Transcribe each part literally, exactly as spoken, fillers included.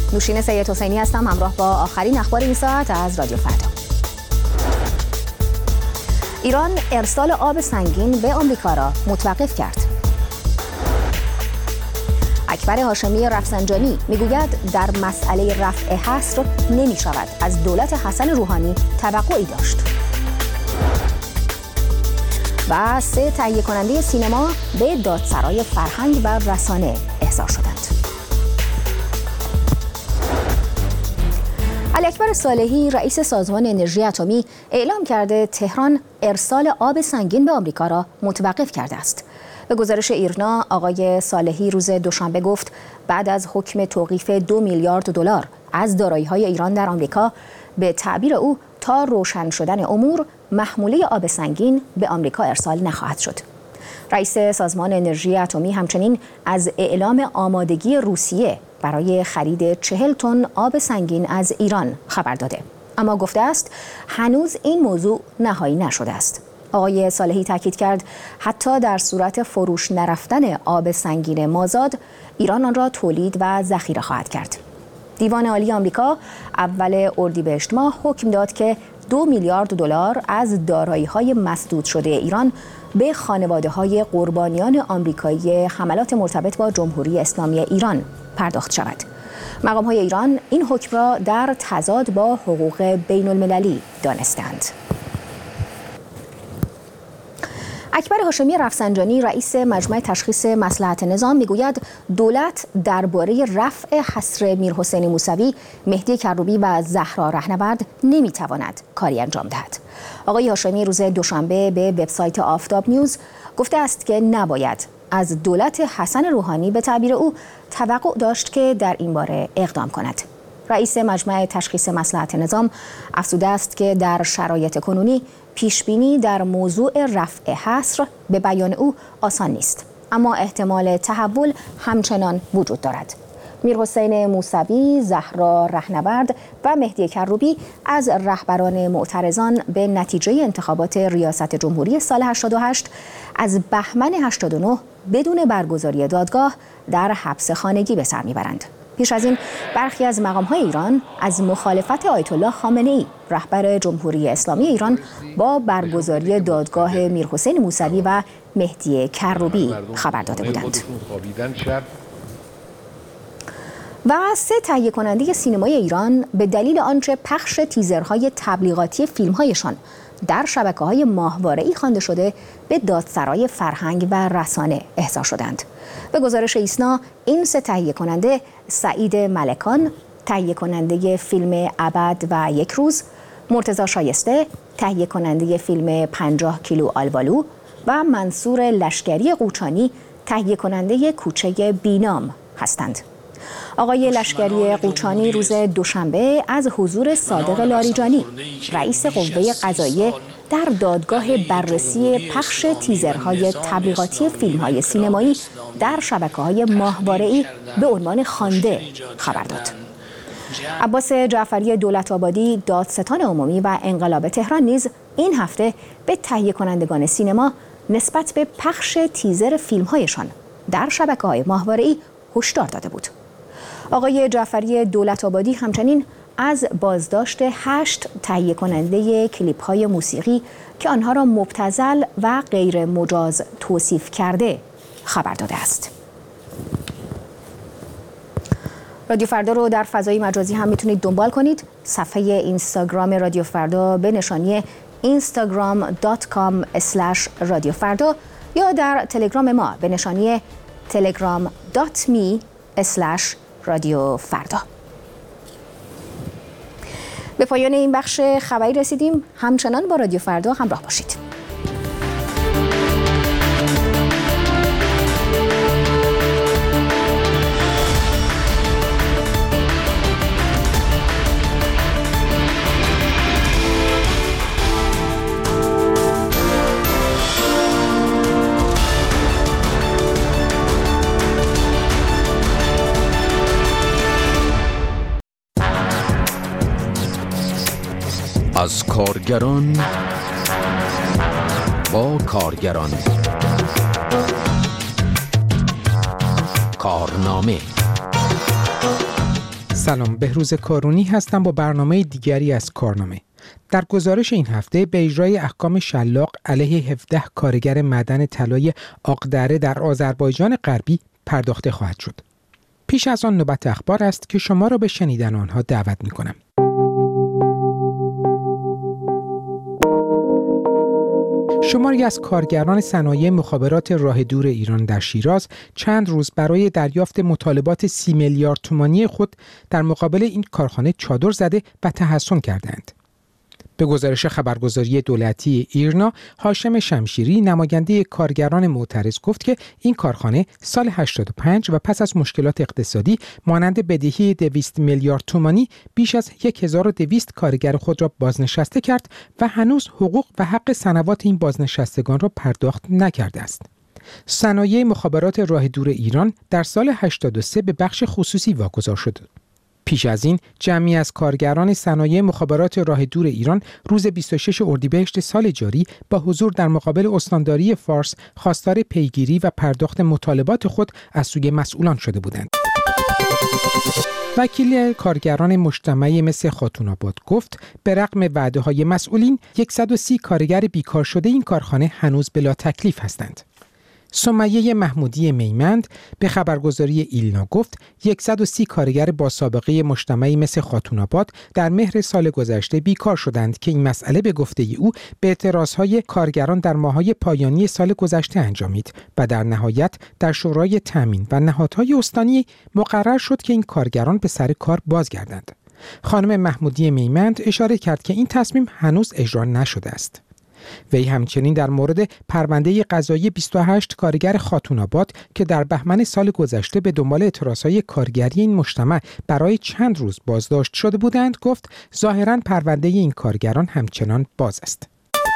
نوشین سید حسینی هستم، همراه با آخرین اخبار این ساعت از رادیو فردا. ایران ارسال آب سنگین به آمریکا را متوقف کرد. اکبر هاشمی رفسنجانی میگوید در مسئله رفع حصر نمی شود از دولت حسن روحانی توقعی داشت. و سه تهیه کننده سینما به دادسرای فرهنگ و رسانه احضار شدند. علی اکبر صالحی رئیس سازمان انرژی اتمی اعلام کرده تهران ارسال آب سنگین به آمریکا را متوقف کرده است. به گزارش ایرنا آقای صالحی روز دوشنبه گفت بعد از حکم توقیف دو میلیارد دلار از دارایی‌های ایران در آمریکا، به تعبیر او تا روشن شدن امور محموله آب سنگین به آمریکا ارسال نخواهد شد. رئیس سازمان انرژی اتمی همچنین از اعلام آمادگی روسیه برای خرید چهل تن آب سنگین از ایران خبر داده، اما گفته است هنوز این موضوع نهایی نشده است. آقای صالحی تاکید کرد حتی در صورت فروش نرفتن آب سنگین مازاد، ایران آن را تولید و ذخیره خواهد کرد. دیوان عالی آمریکا اول اردیبهشت ماه حکم داد که دو میلیارد دلار از دارایی‌های مسدود شده ایران به خانواده‌های قربانیان آمریکایی حملات مرتبط با جمهوری اسلامی ایران پرداخت شود. مقام‌های ایران این حکم را در تضاد با حقوق بین‌المللی دانستند. اکبر هاشمی رفسنجانی رئیس مجمع تشخیص مصلحت نظام میگوید دولت درباره رفع حصر میرحسین موسوی، مهدی کروبی و زهرا رهنورد نمیتواند کاری انجام دهد. آقای هاشمی روز دوشنبه به وبسایت آفتاب نیوز گفته است که نباید از دولت حسن روحانی به تعبیر او توقع داشت که در این باره اقدام کند. رئیس مجمع تشخیص مصلحت نظام افزوده است که در شرایط کنونی پیشبینی در موضوع رفع حصر به بیان او آسان نیست، اما احتمال تحول همچنان وجود دارد. میرحسین موسوی، زهرا رهنورد و مهدی کروبی از رهبران معترضان به نتیجه انتخابات ریاست جمهوری سال هشتاد و هشت از بهمن هشتاد و نه بدون برگزاری دادگاه در حبس خانگی به سر میبرند. پیش از این برخی از مقام‌های ایران از مخالفت آیت الله خامنه‌ای رهبر جمهوری اسلامی ایران با برگزاری دادگاه میرحسین موسوی و مهدی کروبی خبر داده بودند. و سه تهیه کننده سینمای ایران به دلیل آنچه پخش تیزرهای تبلیغاتی فیلم‌هایشان در شبکه‌های ماهواره‌ای خوانده شده به دادسرای فرهنگ و رسانه احضار شدند. به گزارش ایسنا این سه تهیه کننده سعید ملکان، تهیه کننده فیلم ابد و یک روز، مرتضی شایسته، تهیه کننده فیلم پنجاه کیلو آلبالو و منصور لشکری قوچانی، تهیه کننده کوچه بینام هستند. آقای لشکری قوچانی روز دوشنبه از حضور صادق لاریجانی، رئیس قوه قضاییه در دادگاه بررسی پخش تیزرهای تبلیغاتی فیلم‌های سینمایی در شبکه‌های ماهواره‌ای به عنوان خوانده خبر داد. عباس جعفری دولت‌آبادی، دادستان عمومی و انقلاب تهران نیز این هفته به تهیه کنندگان سینما نسبت به پخش تیزر فیلم‌هایشان در شبکه‌های ماهواره‌ای هشدار داده بود. آقای جعفری دولت‌آبادی همچنین از بازداشت هشت تهیه کننده کلیپ‌های موسیقی که آنها را مبتذل و غیر مجاز توصیف کرده خبر داده است. رادیو فردا رو در فضای مجازی هم میتونید دنبال کنید. صفحه اینستاگرام رادیو فردا به نشانی اینستاگرام دات کام اسلش رادیو فردا یا در تلگرام ما به نشانی تلگرام دات می اسلش رادیو فردا. به پایان این بخش خبری رسیدیم. همچنان با رادیو فردا همراه باشید. از کارگران با کارگران، کارنامه سلام، بهروز کارونی هستم با برنامه دیگری از کارنامه. در گزارش این هفته به اجرای احکام شلاق علیه هفده کارگر معدن طلای آقدره در آذربایجان غربی پرداخته خواهد شد. پیش از آن نوبت اخبار است که شما را به شنیدن آنها دعوت می‌کنم. شماری از کارگران صنایع مخابرات راه دور ایران در شیراز چند روز برای دریافت مطالبات سی میلیارد تومانی خود در مقابل این کارخانه چادر زده و تحصن کردند. به گزارش خبرگزاری دولتی ایرنا، هاشم شمشیری نماینده کارگران معترض گفت که این کارخانه سال هشتاد و پنج و پس از مشکلات اقتصادی مانند بدهی دویست میلیارد تومانی بیش از هزار و دویست کارگر خود را بازنشسته کرد و هنوز حقوق و حق سنوات این بازنشستگان را پرداخت نکرده است. صنایع مخابرات راه دور ایران در سال هشتاد و سه به بخش خصوصی واگذار شد. پیش از این جمعی از کارگران صنایع مخابرات راه دور ایران روز بیست و شش اردیبهشت سال جاری با حضور در مقابل استانداری فارس خواستار پیگیری و پرداخت مطالبات خود از سوی مسئولان شده بودند. وکیل کارگران مجتمع مس خاتون‌آباد گفت به رغم وعده‌های مسئولین صد و سی کارگر بیکار شده این کارخانه هنوز بلا تکلیف هستند. سمیه محمودی میمند به خبرگزاری ایلنا گفت صد و سی کارگر با سابقه مجتمعی مثل خاتون‌آباد در مهر سال گذشته بیکار شدند که این مسئله به گفته او به اعتراضهای کارگران در ماه‌های پایانی سال گذشته انجامید و در نهایت در شورای تامین و نهادهای استانی مقرر شد که این کارگران به سر کار بازگردند. خانم محمودی میمند اشاره کرد که این تصمیم هنوز اجرا نشده است. وی همچنین در مورد پرونده قضایی بیست و هشت کارگر خاتون‌آباد که در بهمن سال گذشته به دنبال اعتراضهای کارگری این مجتمع برای چند روز بازداشت شده بودند گفت ظاهراً پرونده این کارگران همچنان باز است.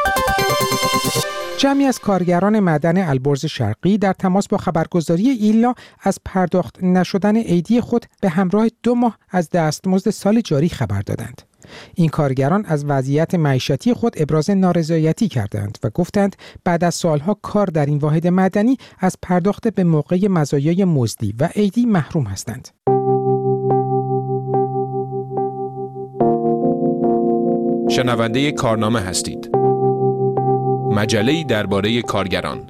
جمعی از کارگران معدن البرز شرقی در تماس با خبرگزاری ایلنا از پرداخت نشدن ایدی خود به همراه دو ماه از دستمزد سال جاری خبر دادند. این کارگران از وضعیت معیشتی خود ابراز نارضایتی کردند و گفتند بعد از سالها کار در این واحد معدنی از پرداخت به موقع مزایای مزدی و ایدی محروم هستند. شنونده کارنامه هستید. مجله‌ای درباره کارگران.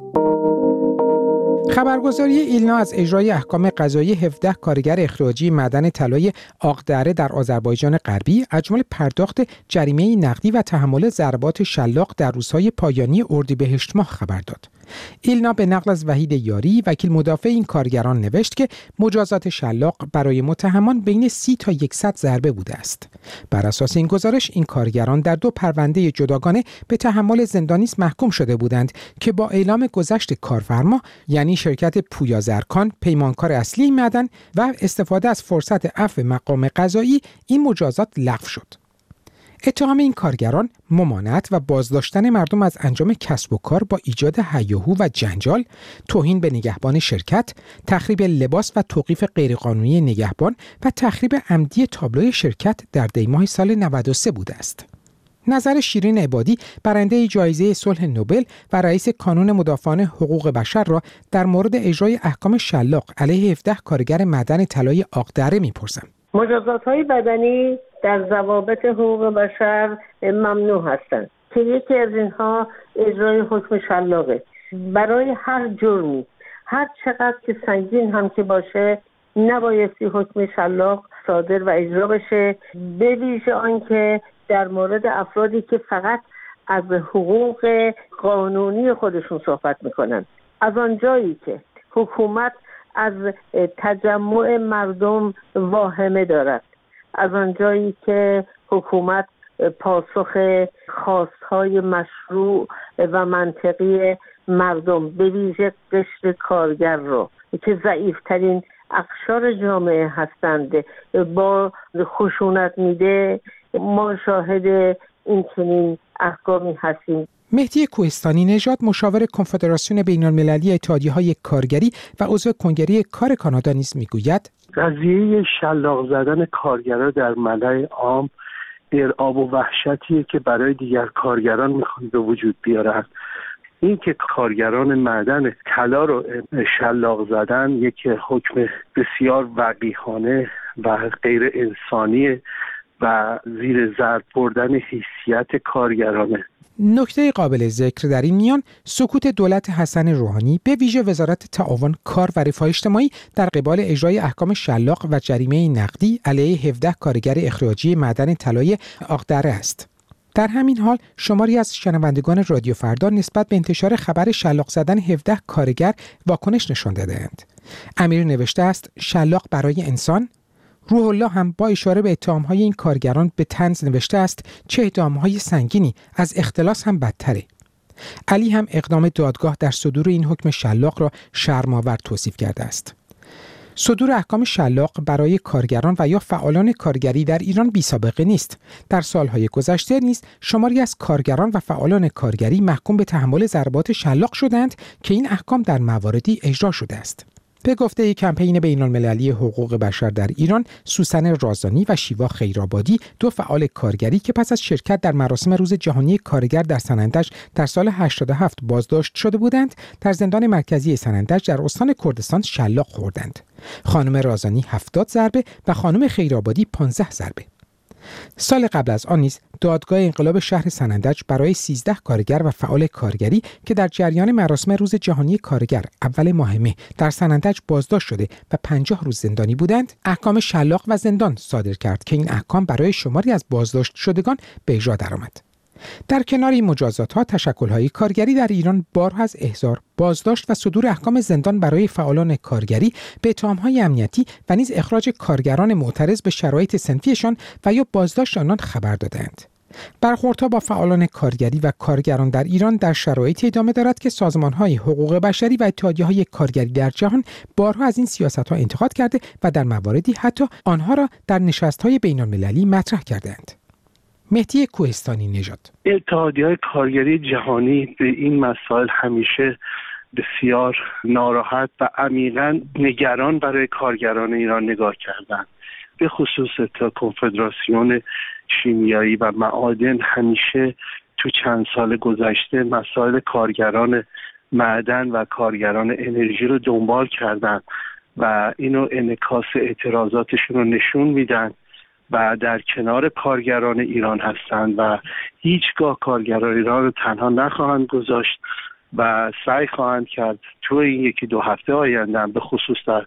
خبرگزاری ایلنا از اجرای احکام قضایی هفده کارگر اخراجی معدن طلای آقدره در آذربایجان غربی از جمله پرداخت جریمه نقدی و تحمل ضربات شلاق در روزهای پایانی اردیبهشت ماه خبر داد. ایلنا به نقل از وحید یاری وکیل مدافع این کارگران نوشت که مجازات شلاق برای متهمان بین سی تا صد ضربه بوده است. بر اساس این گزارش این کارگران در دو پرونده جداگانه به تحمل زندانی محکوم شده بودند که با اعلام گذشت کارفرما یعنی شرکت پویا زرکان پیمانکار اصلی معدن و استفاده از فرصت عفو مقام قضایی این مجازات لغو شد. اتهام این کارگران ممانعت و بازداشتن مردم از انجام کسب و کار با ایجاد هیاهو و جنجال، توهین به نگهبان شرکت، تخریب لباس و توقیف غیرقانونی نگهبان و تخریب عمدی تابلوی شرکت در دیماه سال نود و سه بوده است. نظر شیرین عبادی برنده جایزه صلح نوبل و رئیس کانون مدافعان حقوق بشر را در مورد اجرای احکام شلاق علیه هفده کارگر معدن طلای آقدره می‌پرسم. مجازات‌های بدنی در ضوابط حقوق بشر ممنوع هستند که یکی از اینها اجرای حکم شلاقه. برای هر جرمی هر چقدر که سنگین هم که باشه نبایستی حکم شلاق صادر و اجرا بشه، به ویژه آنکه در مورد افرادی که فقط از حقوق قانونی خودشون صحبت میکنن. از آنجایی که حکومت از تجمع مردم واهمه دارد، از آنجایی که حکومت پاسخ خواستهای مشروع و منطقی مردم به ویژه قشر کارگر رو که ضعیفترین اقشار جامعه هستند با خشونت میده، ما شاهد این چنین احکامی هستیم. مهدی کوهستانی نژاد مشاور کنفدراسیون بین‌المللی اتحادیه‌های کارگری و عضو کنگره کار کانادا نیز میگوید قضیه شلاق زدن کارگران در ملأ عام ارعاب و وحشتیه که برای دیگر کارگران میخوان به وجود بیارن. این که کارگران معدن طلا رو شلاق زدن یک حکم بسیار وقیحانه و غیر انسانی و زیر ضرب بردن حیثیت کارگرانه. نکته قابل ذکر در این میان سکوت دولت حسن روحانی به ویژه وزارت تعاون، کار و رفاه اجتماعی در قبال اجرای احکام شلاق و جریمه نقدی علیه هفده کارگر اخراجی معدن طلای آقدره است. در همین حال شماری از شنوندگان رادیو فردا نسبت به انتشار خبر شلاق زدن هفده کارگر واکنش نشان داده‌اند. امیر نوشته است شلاق برای انسان. روح الله هم با اشاره به اتهام‌های این کارگران به طنز نوشته است چه اتهام‌های سنگینی، از اختلاس هم بدتره. علی هم اقدام دادگاه در صدور این حکم شلاق را شرم‌آور توصیف کرده است. صدور احکام شلاق برای کارگران و یا فعالان کارگری در ایران بی‌سابقه نیست. در سالهای گذشته نیز شماری از کارگران و فعالان کارگری محکوم به تحمل ضربات شلاق شدند که این احکام در مواردی اجرا شده است. به گفته کمپین بین‌المللی حقوق بشر در ایران، سوسن رازانی و شیوا خیرآبادی، دو فعال کارگری که پس از شرکت در مراسم روز جهانی کارگر در سنندج در سال هشتاد و هفت بازداشت شده بودند، در زندان مرکزی سنندج در استان کردستان شلاق خوردند. خانم رازانی هفتاد ضربه و خانم خیرآبادی پانزده ضربه. سال قبل از آن نیز دادگاه انقلاب شهر سنندج برای سیزده کارگر و فعال کارگری که در جریان مراسم روز جهانی کارگر اول ماه مه در سنندج بازداشت شده و پنجاه روز زندانی بودند، احکام شلاق و زندان صادر کرد که این احکام برای شماری از بازداشت شدگان به اجرا درآمد. در کنار این مجازات‌ها، تشکل‌های کارگری در ایران بارها از احضار، بازداشت و صدور احکام زندان برای فعالان کارگری به اتهام‌های امنیتی و نیز اخراج کارگران معترض به شرایط صنفیشان و یا بازداشت آنان خبر دادند. برخوردها با فعالان کارگری و کارگران در ایران در شرایطی ادامه دارد که سازمان‌های حقوق بشری و اتحادیه‌های کارگری در جهان بارها از این سیاست‌ها انتقاد کرده و در مواردی حتی آنها را در نشست‌های بین‌المللی مطرح کردند. مهدی کوهستانی نژاد: اتحادیه‌های کارگری جهانی به این مسائل همیشه بسیار ناراحت و عمیقاً نگران برای کارگران ایران نگاه کردند. به خصوص تا کنفدراسیون شیمیایی و معادن همیشه تو چند سال گذشته مسائل کارگران معدن و کارگران انرژی رو دنبال کردند و اینو انعکاس اعتراضاتشون رو نشون میدن و در کنار کارگران ایران هستند و هیچگاه کارگران ایران رو تنها نخواهند گذاشت و سعی خواهند کرد تو این یکی دو هفته آینده به خصوص در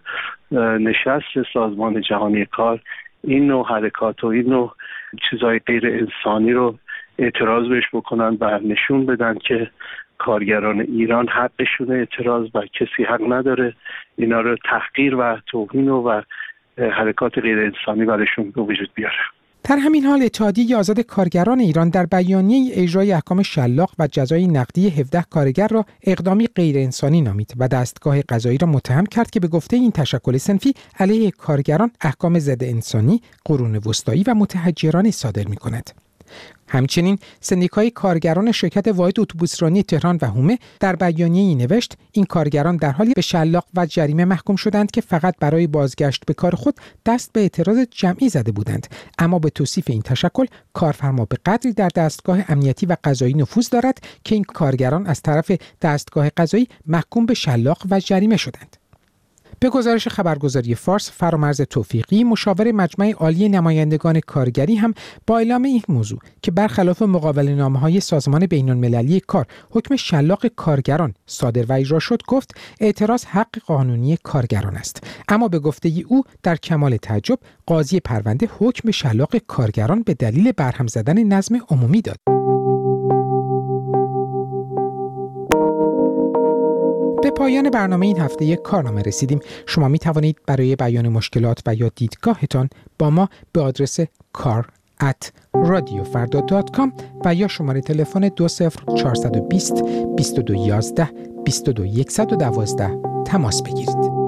نشست سازمان جهانی کار این نوع حرکات و این نوع چیزهای غیر انسانی رو اعتراض بهش بکنن و نشون بدن که کارگران ایران حقشون اعتراض و کسی حق نداره اینا رو تحقیر و توهین و حرکات غیر انسانی برشون به وجود بیاره. در همین حال اتحادیه آزاد کارگران ایران در بیانیه اجرای احکام شلاق و جزای نقدی هفده کارگر را اقدامی غیر انسانی نامید و دستگاه قضایی را متهم کرد که به گفته این تشکل صنفی علیه کارگران احکام ضد انسانی، قرون وسطایی و متحجرانه صادر می‌کند. همچنین سندیکای کارگران شرکت واحد اتوبوسرانی تهران و هومه در بیانیه‌ای نوشت این کارگران در حالی به شلاق و جریمه محکوم شدند که فقط برای بازگشت به کار خود دست به اعتراض جمعی زده بودند، اما به توصیف این تشکل کارفرما به قدری در دستگاه امنیتی و قضایی نفوذ دارد که این کارگران از طرف دستگاه قضایی محکوم به شلاق و جریمه شدند. به گزارش خبرگزاری فارس، فرامرز توفیقی، مشاور مجمع عالی نمایندگان کارگری هم با اعلام این موضوع که برخلاف مقابله‌نامه‌های سازمان بین‌المللی کار حکم شلاق کارگران صادر و اجرا شد، گفت اعتراض حق قانونی کارگران است. اما به گفته او در کمال تعجب قاضی پرونده حکم شلاق کارگران به دلیل برهم زدن نظم عمومی داد. به پایان برنامه این هفته یک کارنامه رسیدیم. شما می توانید برای بیان مشکلات و یا دیدگاهتان با ما به آدرس کار ات رادیو فردا دات کام و یا شماره تلفن دو صفر چهارصد و بیست بیست و دو یازده بیست و دو صد و دوازده تماس بگیرید.